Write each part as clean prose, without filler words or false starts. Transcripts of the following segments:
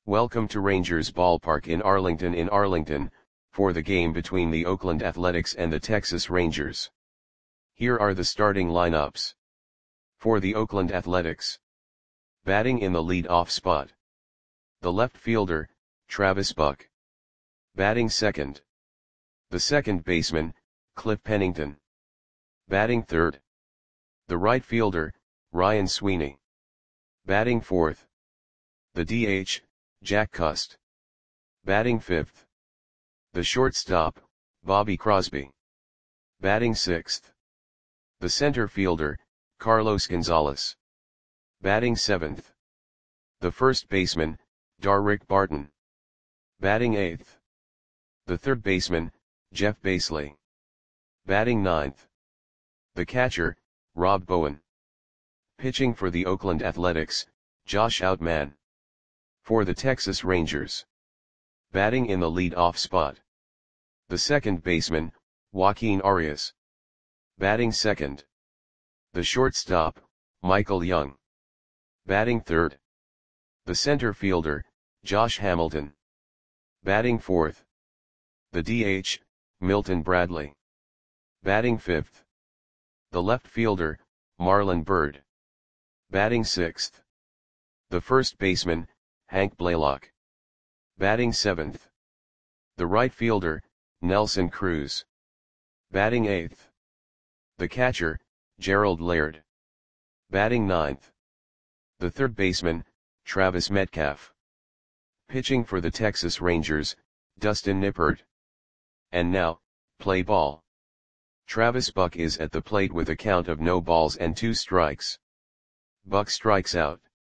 Welcome to Rangers Ballpark in Arlington, for the game between the Oakland Athletics and the Texas Rangers. Here are the starting lineups. For the Oakland Athletics. Batting in the lead-off spot. The left fielder, Travis Buck. Batting second. The second baseman, Cliff Pennington. Batting third. The right fielder, Ryan Sweeney. Batting fourth. The DH, Jack Cust. Batting fifth. The shortstop, Bobby Crosby. Batting sixth. The center fielder, Carlos Gonzalez. Batting seventh. The first baseman, Darrick Barton. Batting eighth. The third baseman, Jeff Basley. Batting ninth. The catcher, Rob Bowen. Pitching for the Oakland Athletics, Josh Outman. For the Texas Rangers. Batting in the lead-off spot. The second baseman, Joaquin Arias. Batting second. The shortstop, Michael Young. Batting third. The center fielder, Josh Hamilton. Batting fourth. The DH, Milton Bradley. Batting fifth. The left fielder, Marlon Byrd. Batting sixth. The first baseman, Hank Blaylock. Batting seventh. The right fielder, Nelson Cruz. Batting eighth. The catcher, Gerald Laird. Batting ninth. The third baseman, Travis Metcalf. Pitching for the Texas Rangers, Dustin Nippert. And now, play ball. Travis Buck is at the plate with a count of no balls and 2 strikes. Buck strikes out.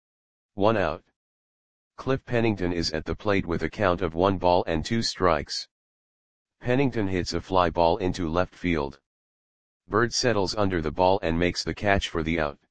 1 out. Cliff Pennington is at the plate with a count of 1 ball and 2 strikes. Pennington hits a fly ball into left field. Byrd settles under the ball and makes the catch for the out.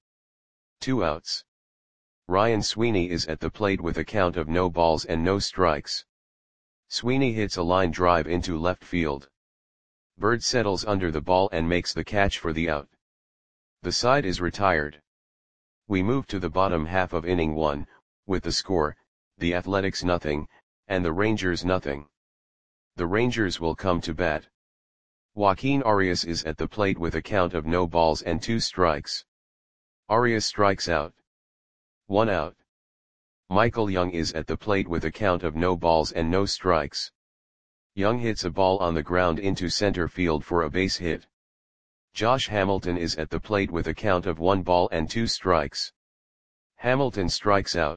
2 outs. Ryan Sweeney is at the plate with a count of no balls and no strikes. Sweeney hits a line drive into left field. Byrd settles under the ball and makes the catch for the out. The side is retired. We move to the bottom half of inning 1, with the score, the Athletics 0, and the Rangers 0. The Rangers will come to bat. Joaquin Arias is at the plate with a count of no balls and 2 strikes. Arias strikes out. 1 out. Michael Young is at the plate with a count of no balls and no strikes. Young hits a ball on the ground into center field for a base hit. Josh Hamilton is at the plate with a count of 1 ball and 2 strikes. Hamilton strikes out.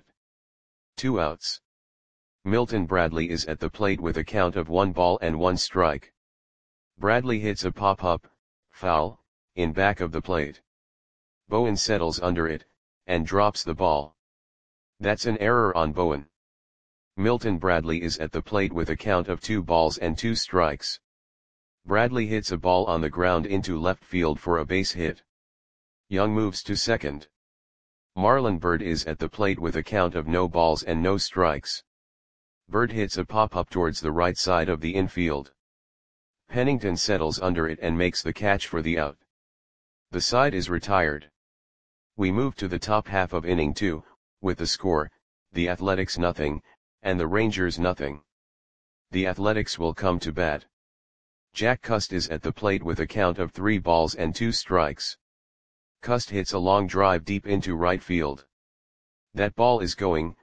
2 outs. Milton Bradley is at the plate with a count of 1 ball and 1 strike. Bradley hits a pop-up, foul, in back of the plate. Bowen settles under it, and drops the ball. That's an error on Bowen. Milton Bradley is at the plate with a count of 2 balls and 2 strikes. Bradley hits a ball on the ground into left field for a base hit. Young moves to second. Marlon Byrd is at the plate with a count of no balls and no strikes. Byrd hits a pop-up towards the right side of the infield. Pennington settles under it and makes the catch for the out. The side is retired. We move to the top half of inning 2, with the score, the Athletics 0, and the Rangers 0. The Athletics will come to bat. Jack Cust is at the plate with a count of 3 balls and 2 strikes. Cust hits a long drive deep into right field. That ball is gone.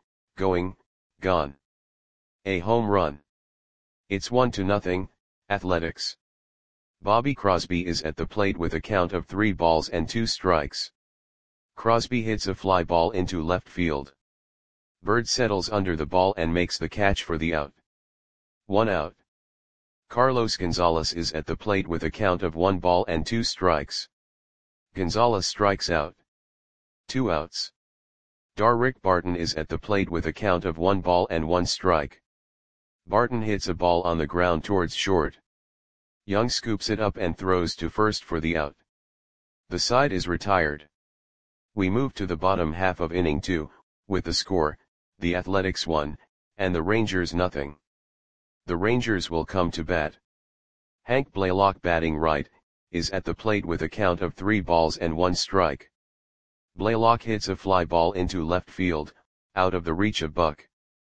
A home run. It's 1-0, Athletics. Bobby Crosby is at the plate with a count of 3 balls and 2 strikes. Crosby hits a fly ball into left field. Byrd settles under the ball and makes the catch for the out. 1 out. Carlos Gonzalez is at the plate with a count of 1 ball and 2 strikes. Gonzalez strikes out. 2 outs. Darrick Barton is at the plate with a count of 1 ball and 1 strike. Barton hits a ball on the ground towards short. Young scoops it up and throws to first for the out. The side is retired. We move to the bottom half of inning 2, with the score, the Athletics 1, and the Rangers 0. The Rangers will come to bat. Hank Blaylock, batting right, is at the plate with a count of 3 balls and 1 strike. Blaylock hits a fly ball into left field, out of the reach of Buck.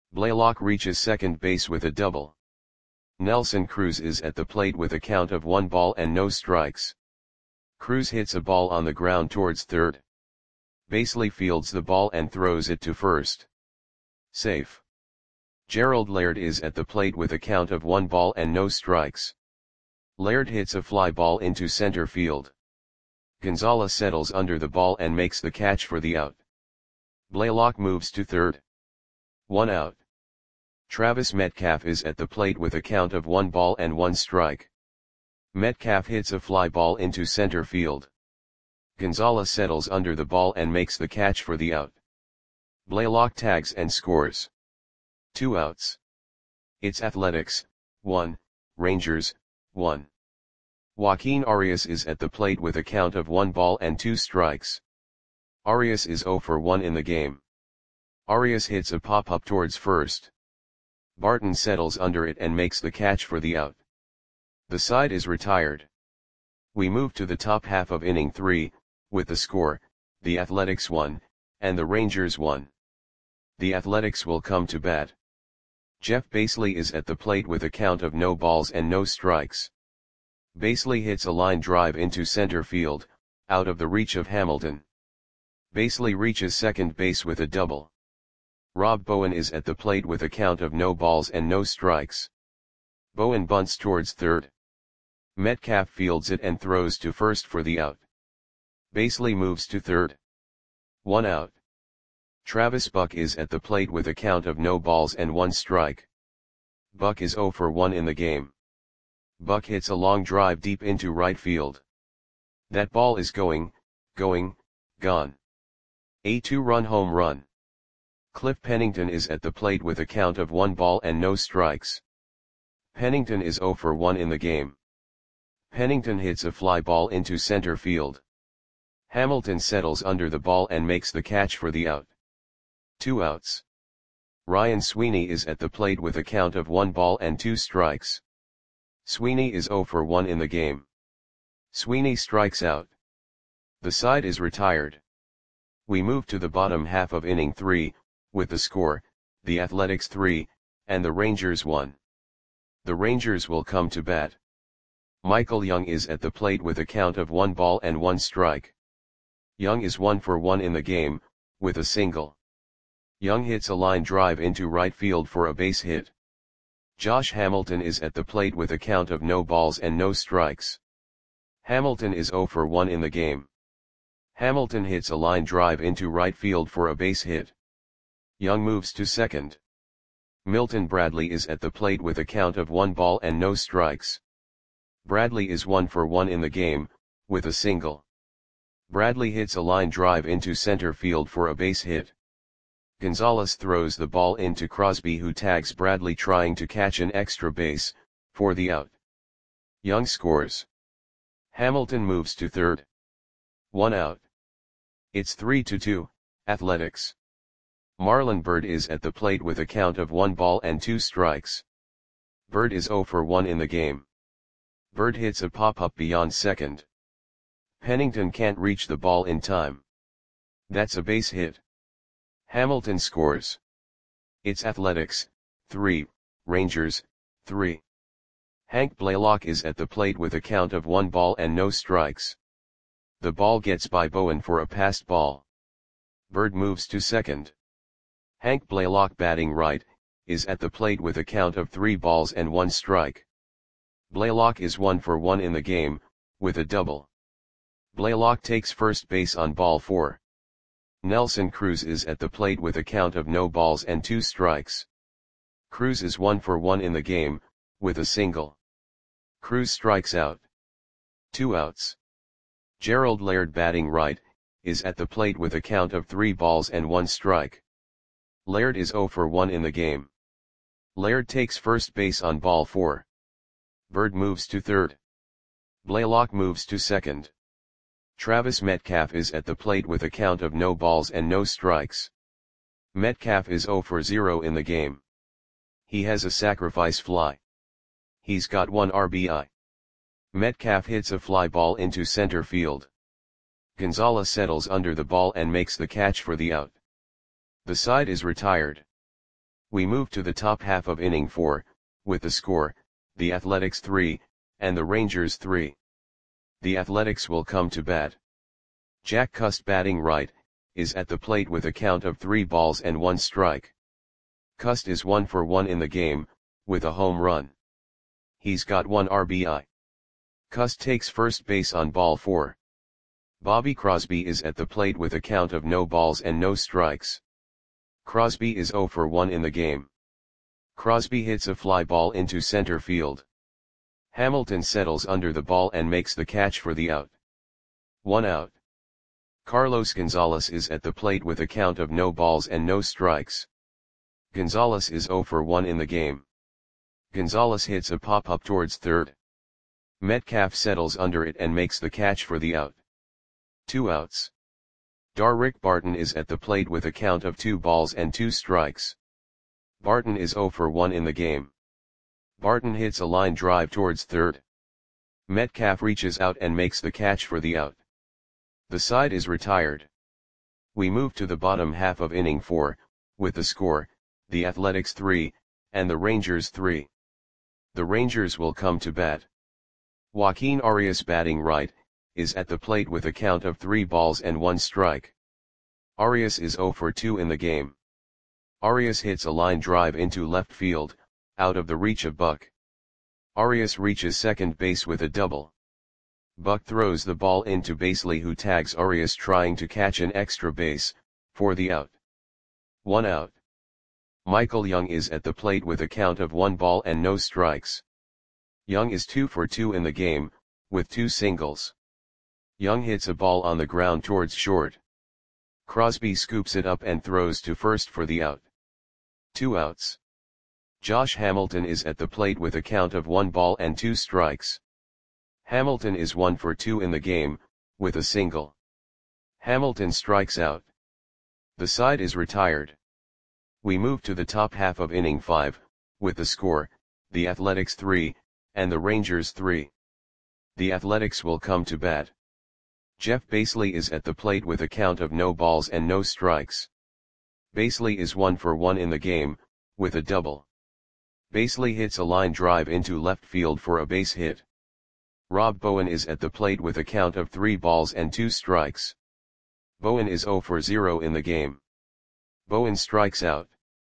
Blaylock reaches second base with a double. Nelson Cruz is at the plate with a count of 1 ball and no strikes. Cruz hits a ball on the ground towards third. Baseley fields the ball and throws it to first. Safe. Gerald Laird is at the plate with a count of 1 ball and no strikes. Laird hits a fly ball into center field. Gonzalez settles under the ball and makes the catch for the out. Blaylock moves to third. 1 out. Travis Metcalf is at the plate with a count of 1 ball and 1 strike. Metcalf hits a fly ball into center field. Gonzalez settles under the ball and makes the catch for the out. Blaylock tags and scores. 2 outs. It's Athletics, 1, Rangers, 1. Joaquin Arias is at the plate with a count of 1 ball and 2 strikes. Arias is 0 for 1 in the game. Arias hits a pop-up towards first. Barton settles under it and makes the catch for the out. The side is retired. We move to the top half of inning 3, with the score, the Athletics 1, and the Rangers 1. The Athletics will come to bat. Jeff Baseley is at the plate with a count of no balls and no strikes. Baseley hits a line drive into center field, out of the reach of Hamilton. Baseley reaches second base with a double. Rob Bowen is at the plate with a count of no balls and no strikes. Bowen bunts towards third. Metcalf fields it and throws to first for the out. Baseley moves to third. 1 out. Travis Buck is at the plate with a count of no balls and 1 strike. Buck is 0 for 1 in the game. Buck hits a long drive deep into right field. That ball is gone. A 2-run home run. Cliff Pennington is at the plate with a count of 1 ball and no strikes. Pennington is 0 for 1 in the game. Pennington hits a fly ball into center field. Hamilton settles under the ball and makes the catch for the out. 2 outs. Ryan Sweeney is at the plate with a count of 1 ball and 2 strikes. Sweeney is 0 for 1 in the game. Sweeney strikes out. The side is retired. We move to the bottom half of inning 3, with the score, the Athletics 3, and the Rangers 1. The Rangers will come to bat. Michael Young is at the plate with a count of 1 ball and 1 strike. Young is 1 for 1 in the game, with a single. Young hits a line drive into right field for a base hit. Josh Hamilton is at the plate with a count of no balls and no strikes. Hamilton is 0 for 1 in the game. Hamilton hits a line drive into right field for a base hit. Young moves to second. Milton Bradley is at the plate with a count of 1 ball and no strikes. Bradley is 1 for 1 in the game, with a single. Bradley hits a line drive into center field for a base hit. Gonzalez throws the ball into Crosby, who tags Bradley trying to catch an extra base, for the out. Young scores. Hamilton moves to third. 1 out. It's 3-2, Athletics. Marlon Byrd is at the plate with a count of 1 ball and 2 strikes. Byrd is 0 for 1 in the game. Byrd hits a pop-up beyond second. Pennington can't reach the ball in time. That's a base hit. Hamilton scores. It's Athletics, 3, Rangers, 3. Hank Blaylock is at the plate with a count of 1 ball and no strikes. The ball gets by Bowen for a passed ball. Byrd moves to second. Hank Blaylock, batting right, is at the plate with a count of 3 balls and 1 strike. Blaylock is 1 for 1 in the game, with a double. Blaylock takes first base on ball 4. Nelson Cruz is at the plate with a count of no balls and 2 strikes. Cruz is 1 for 1 in the game, with a single. Cruz strikes out. 2 outs. Gerald Laird, batting right, is at the plate with a count of 3 balls and 1 strike. Laird is 0 for 1 in the game. Laird takes first base on ball 4. Byrd moves to third. Blaylock moves to second. Travis Metcalf is at the plate with a count of no balls and no strikes. Metcalf is 0 for 0 in the game. He has a sacrifice fly. He's got 1 RBI. Metcalf hits a fly ball into center field. Gonzalez settles under the ball and makes the catch for the out. The side is retired. We move to the top half of inning 4, with the score, the Athletics 3, and the Rangers 3. The Athletics will come to bat. Jack Cust, batting right, is at the plate with a count of 3 balls and 1 strike. Cust is 1 for 1 in the game, with a home run. He's got 1 RBI. Cust takes first base on ball 4. Bobby Crosby is at the plate with a count of no balls and no strikes. Crosby is 0 for 1 in the game. Crosby hits a fly ball into center field. Hamilton settles under the ball and makes the catch for the out. 1 out. Carlos Gonzalez is at the plate with a count of no balls and no strikes. Gonzalez is 0 for 1 in the game. Gonzalez hits a pop-up towards third. Metcalf settles under it and makes the catch for the out. 2 outs. Darrick Barton is at the plate with a count of 2 balls and 2 strikes. Barton is 0 for 1 in the game. Barton hits a line drive towards third. Metcalf reaches out and makes the catch for the out. The side is retired. We move to the bottom half of inning 4, with the score, the Athletics 3, and the Rangers 3. The Rangers will come to bat. Joaquin Arias, batting right, is at the plate with a count of 3 balls and 1 strike. Arias is 0 for 2 in the game. Arias hits a line drive into left field, out of the reach of Buck. Arias reaches second base with a double. Buck throws the ball into Baseley, who tags Arias trying to catch an extra base, for the out. 1 out. Michael Young is at the plate with a count of 1 ball and no strikes. Young is 2 for 2 in the game, with 2 singles. Young hits a ball on the ground towards short. Crosby scoops it up and throws to first for the out. 2 outs. Josh Hamilton is at the plate with a count of 1 ball and 2 strikes. Hamilton is 1 for 2 in the game, with a single. Hamilton strikes out. The side is retired. We move to the top half of inning 5, with the score, the Athletics 3, and the Rangers 3. The Athletics will come to bat. Jeff Baseley is at the plate with a count of no balls and no strikes. Baseley is 1 for 1 in the game, with a double. Baseley hits a line drive into left field for a base hit. Rob Bowen is at the plate with a count of 3 balls and 2 strikes. Bowen is 0 for 0 in the game. Bowen strikes out.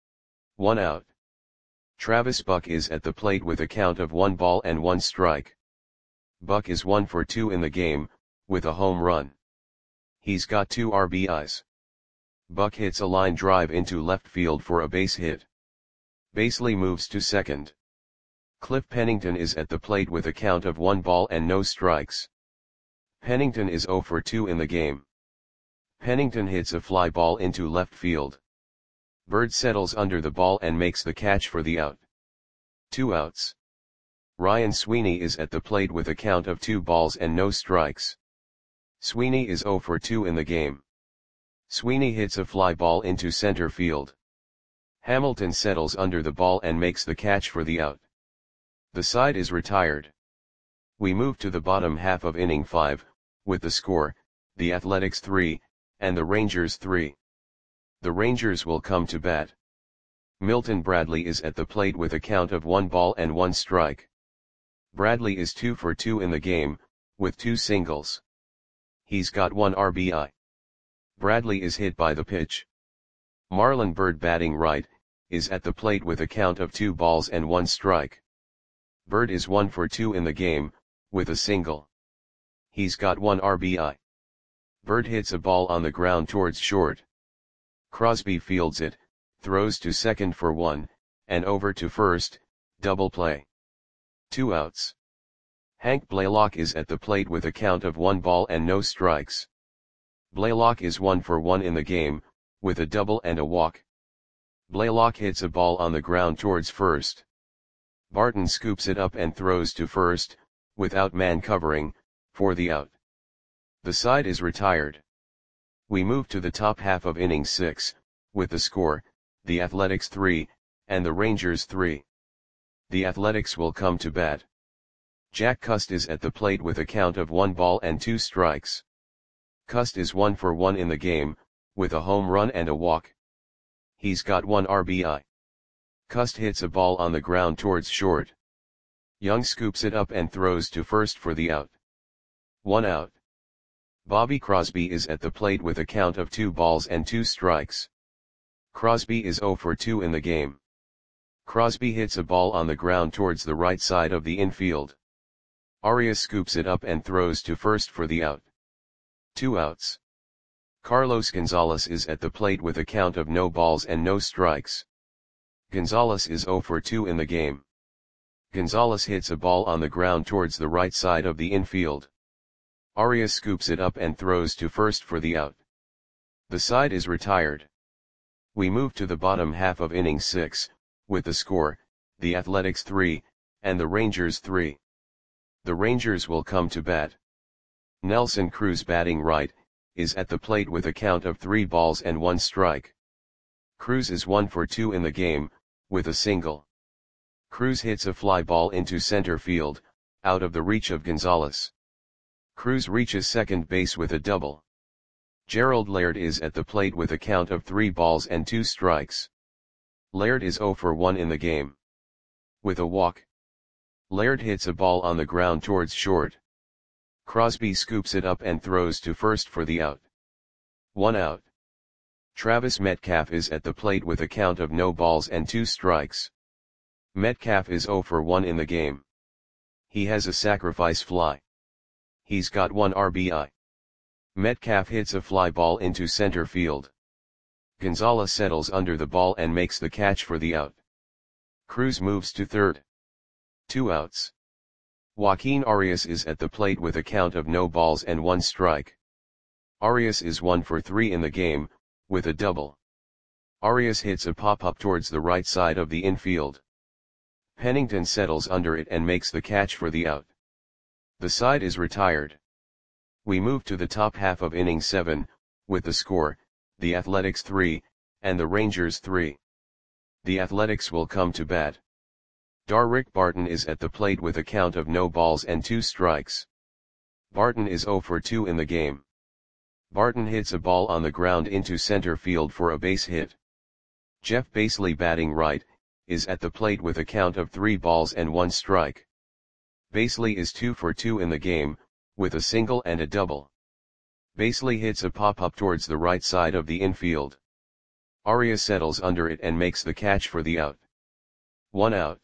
1 out. Travis Buck is at the plate with a count of 1 ball and 1 strike. Buck is 1 for 2 in the game, with a home run. He's got 2 RBIs. Buck hits a line drive into left field for a base hit. Baseley moves to second. Cliff Pennington is at the plate with a count of 1 ball and no strikes. Pennington is 0 for 2 in the game. Pennington hits a fly ball into left field. Bird settles under the ball and makes the catch for the out. 2 outs. Ryan Sweeney is at the plate with a count of 2 balls and no strikes. Sweeney is 0 for 2 in the game. Sweeney hits a fly ball into center field. Hamilton settles under the ball and makes the catch for the out. The side is retired. We move to the bottom half of inning 5, with the score, the Athletics 3, and the Rangers 3. The Rangers will come to bat. Milton Bradley is at the plate with a count of 1 ball and 1 strike. Bradley is 2 for 2 in the game, with 2 singles. He's got 1 RBI. Bradley is hit by the pitch. Marlon Byrd, batting right, is at the plate with a count of 2 balls and 1 strike. Byrd is 1 for 2 in the game, with a single. He's got 1 RBI. Byrd hits a ball on the ground towards short. Crosby fields it, throws to second for 1, and over to first, double play. 2 outs. Hank Blaylock is at the plate with a count of 1 ball and no strikes. Blaylock is 1 for 1 in the game, with a double and a walk. Blaylock hits a ball on the ground towards first. Barton scoops it up and throws to first, without man covering, for the out. The side is retired. We move to the top half of inning 6, with the score, the Athletics 3, and the Rangers 3. The Athletics will come to bat. Jack Cust is at the plate with a count of 1 ball and 2 strikes. Cust is 1 for 1 in the game, with a home run and a walk. He's got 1 RBI. Cust hits a ball on the ground towards short. Young scoops it up and throws to first for the out. 1 out. Bobby Crosby is at the plate with a count of 2 balls and 2 strikes. Crosby is 0 for 2 in the game. Crosby hits a ball on the ground towards the right side of the infield. Arias scoops it up and throws to first for the out. 2 outs. Carlos Gonzalez is at the plate with a count of no balls and no strikes. Gonzalez is 0 for 2 in the game. Gonzalez hits a ball on the ground towards the right side of the infield. Arias scoops it up and throws to first for the out. The side is retired. We move to the bottom half of inning 6, with the score, the Athletics 3, and the Rangers 3. The Rangers will come to bat. Nelson Cruz, batting right, is at the plate with a count of 3 balls and 1 strike. Cruz is 1 for 2 in the game, with a single. Cruz hits a fly ball into center field, out of the reach of Gonzalez. Cruz reaches second base with a double. Gerald Laird is at the plate with a count of 3 balls and 2 strikes. Laird is 0 for 1 in the game. With a walk. Laird hits a ball on the ground towards short. Crosby scoops it up and throws to first for the out. 1 out. Travis Metcalf is at the plate with a count of no balls and 2 strikes. Metcalf is 0 for 1 in the game. He has a sacrifice fly. He's got 1 RBI. Metcalf hits a fly ball into center field. Gonzalez settles under the ball and makes the catch for the out. Cruz moves to third. 2 outs. Joaquin Arias is at the plate with a count of no balls and 1 strike. Arias is 1 for 3 in the game, with a double. Arias hits a pop-up towards the right side of the infield. Pennington settles under it and makes the catch for the out. The side is retired. We move to the top half of inning 7, with the score, the Athletics 3, and the Rangers 3. The Athletics will come to bat. Darrick Barton is at the plate with a count of no balls and 2 strikes. Barton is 0 for 2 in the game. Barton hits a ball on the ground into center field for a base hit. Jeff Basley, batting right, is at the plate with a count of 3 balls and 1 strike. Basley is 2 for 2 in the game, with a single and a double. Basley hits a pop-up towards the right side of the infield. Arias settles under it and makes the catch for the out. 1 out.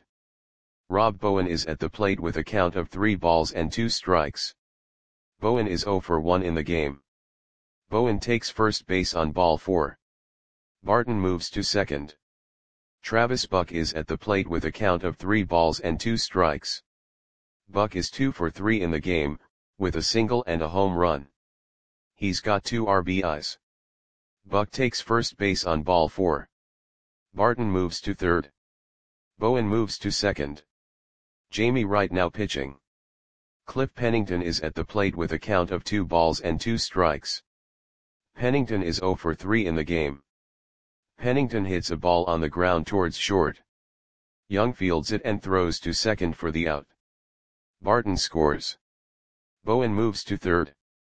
Rob Bowen is at the plate with a count of 3 balls and 2 strikes. Bowen is 0 for 1 in the game. Bowen takes first base on ball 4. Barton moves to second. Travis Buck is at the plate with a count of 3 balls and 2 strikes. Buck is 2 for 3 in the game, with a single and a home run. He's got 2 RBIs. Buck takes first base on ball 4. Barton moves to third. Bowen moves to second. Jamie Wright now pitching. Cliff Pennington is at the plate with a count of 2 balls and 2 strikes. Pennington is 0 for 3 in the game. Pennington hits a ball on the ground towards short. Young fields it and throws to second for the out. Barton scores. Bowen moves to third.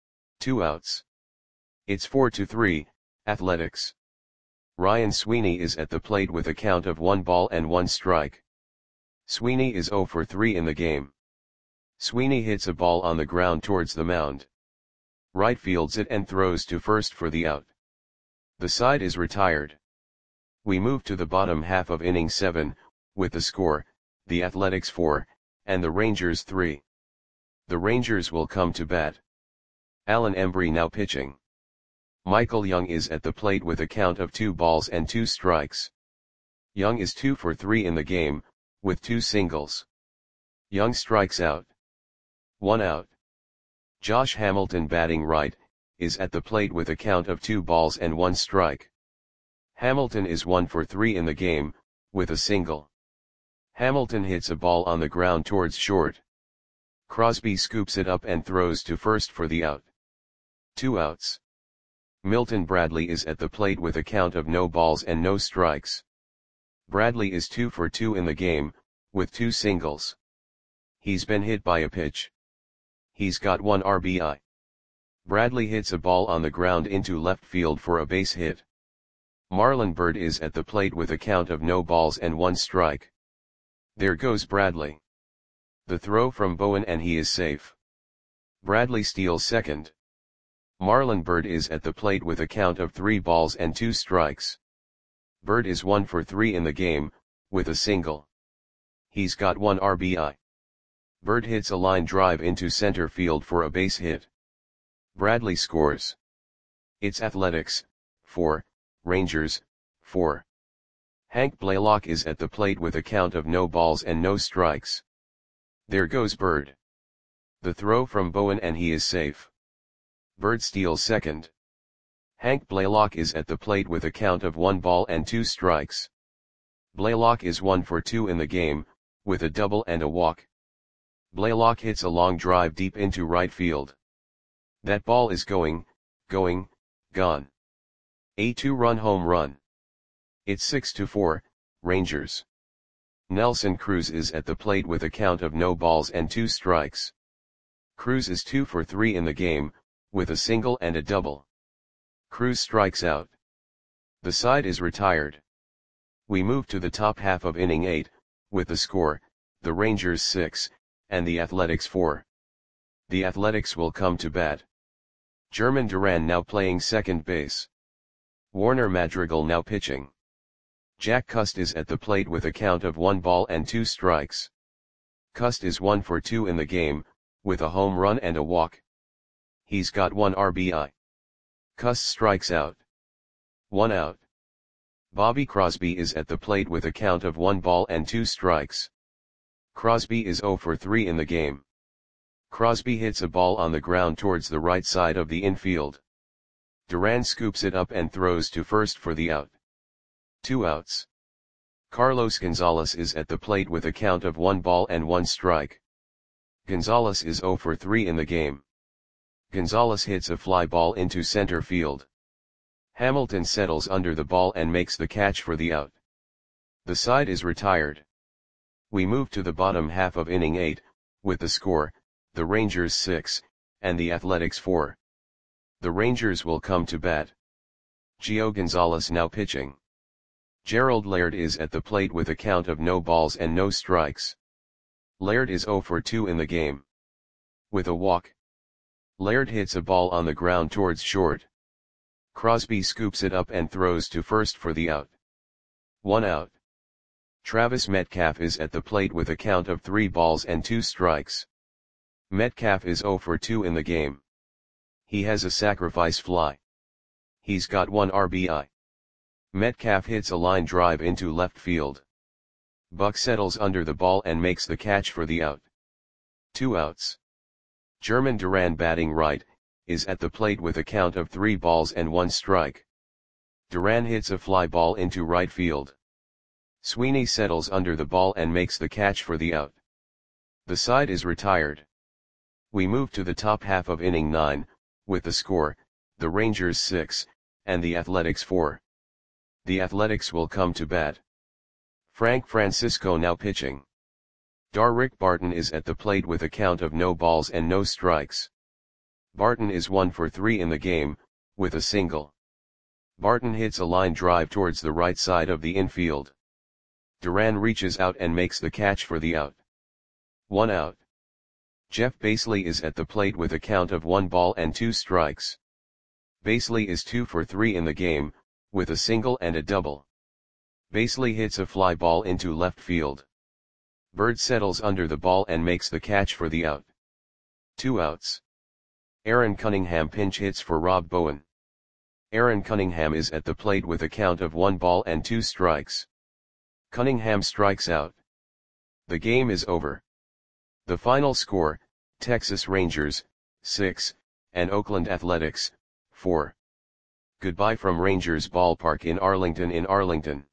2 outs. It's 4-3, Athletics. Ryan Sweeney is at the plate with a count of 1 ball and 1 strike. Sweeney is 0 for 3 in the game. Sweeney hits a ball on the ground towards the mound. Right fields it and throws to first for the out. The side is retired. We move to the bottom half of inning 7, with the score, the Athletics 4, and the Rangers 3. The Rangers will come to bat. Alan Embry now pitching. Michael Young is at the plate with a count of 2 balls and 2 strikes. Young is 2 for 3 in the game, with 2 singles. Young strikes out. 1 out. Josh Hamilton, batting right, is at the plate with a count of 2 balls and 1 strike. Hamilton is 1 for 3 in the game, with a single. Hamilton hits a ball on the ground towards short. Crosby scoops it up and throws to first for the out. 2 outs. Milton Bradley is at the plate with a count of no balls and no strikes. Bradley is 2 for 2 in the game, with 2 singles. He's been hit by a pitch. He's got 1 RBI. Bradley hits a ball on the ground into left field for a base hit. Marlon Byrd is at the plate with a count of no balls and 1 strike. There goes Bradley. The throw from Bowen and he is safe. Bradley steals second. Marlon Byrd is at the plate with a count of 3 balls and 2 strikes. Byrd is 1 for 3 in the game, with a single. He's got 1 RBI. Byrd hits a line drive into center field for a base hit. Bradley scores. It's Athletics, 4, Rangers, 4. Hank Blaylock is at the plate with a count of no balls and no strikes. There goes Byrd. The throw from Bowen and he is safe. Byrd steals second. Hank Blaylock is at the plate with a count of 1 ball and 2 strikes. Blaylock is 1 for 2 in the game, with a double and a walk. Blaylock hits a long drive deep into right field. That ball is gone. A 2-run home run. It's 6-4, Rangers. Nelson Cruz is at the plate with a count of no balls and 2 strikes. Cruz is 2 for 3 in the game, with a single and a double. Cruz strikes out. The side is retired. We move to the top half of inning 8, with the score, the Rangers 6, and the Athletics 4. The Athletics will come to bat. German Duran now playing second base. Warner Madrigal now pitching. Jack Cust is at the plate with a count of 1 ball and 2 strikes. Cust is 1 for 2 in the game, with a home run and a walk. He's got 1 RBI. Cust strikes out. 1 out. Bobby Crosby is at the plate with a count of 1 ball and 2 strikes. Crosby is 0 for 3 in the game. Crosby hits a ball on the ground towards the right side of the infield. Duran scoops it up and throws to first for the out. 2 outs. Carlos Gonzalez is at the plate with a count of 1 ball and 1 strike. Gonzalez is 0 for 3 in the game. Gonzalez hits a fly ball into center field. Hamilton settles under the ball and makes the catch for the out. The side is retired. We move to the bottom half of inning 8, with the score, the Rangers 6, and the Athletics 4. The Rangers will come to bat. Gio Gonzalez now pitching. Gerald Laird is at the plate with a count of no balls and no strikes. Laird is 0 for 2 in the game. With a walk. Laird hits a ball on the ground towards short. Crosby scoops it up and throws to first for the out. 1 out. Travis Metcalf is at the plate with a count of 3 balls and 2 strikes. Metcalf is 0 for 2 in the game. He has a sacrifice fly. He's got 1 RBI. Metcalf hits a line drive into left field. Buck settles under the ball and makes the catch for the out. 2 outs. German Duran batting right, is at the plate with a count of 3 balls and 1 strike. Duran hits a fly ball into right field. Sweeney settles under the ball and makes the catch for the out. The side is retired. We move to the top half of inning 9, with the score, the Rangers 6, and the Athletics 4. The Athletics will come to bat. Frank Francisco now pitching. Darrick Barton is at the plate with a count of no balls and no strikes. Barton is 1 for 3 in the game, with a single. Barton hits a line drive towards the right side of the infield. Duran reaches out and makes the catch for the out. 1 out. Jeff Basley is at the plate with a count of 1 ball and 2 strikes. Basley is 2 for 3 in the game, with a single and a double. Basley hits a fly ball into left field. Byrd settles under the ball and makes the catch for the out. 2 outs. Aaron Cunningham pinch hits for Rob Bowen. Aaron Cunningham is at the plate with a count of 1 ball and 2 strikes. Cunningham strikes out. The game is over. The final score, Texas Rangers, 6, and Oakland Athletics, 4. Goodbye from Rangers Ballpark in Arlington.